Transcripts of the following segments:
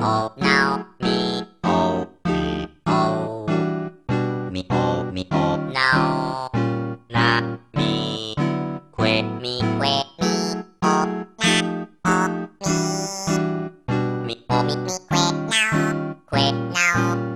おなおみおおみおみおなおなみくえみくえみおみみくえなおくえなお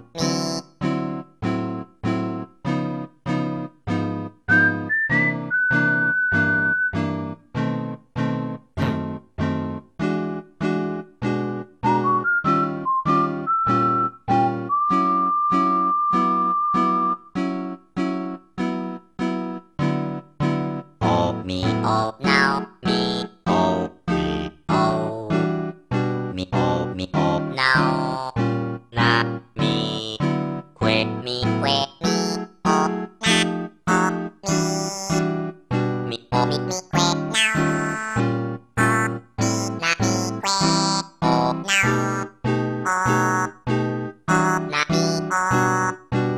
おみおなおみおおみおみおなおなみくえみくえみおみみくえなおなみくえおなおなみお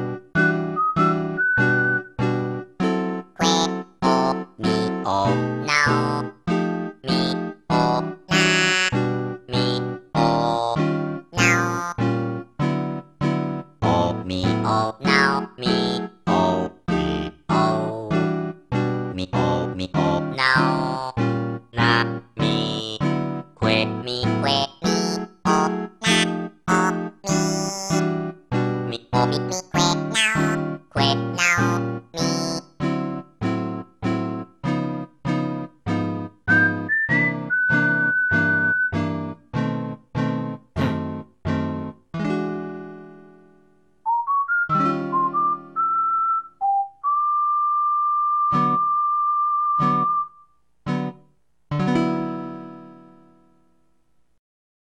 くえおみおなおみおなみおなおおみおなおみおおみおみおなおなみくえみくえみおなおみみおみみく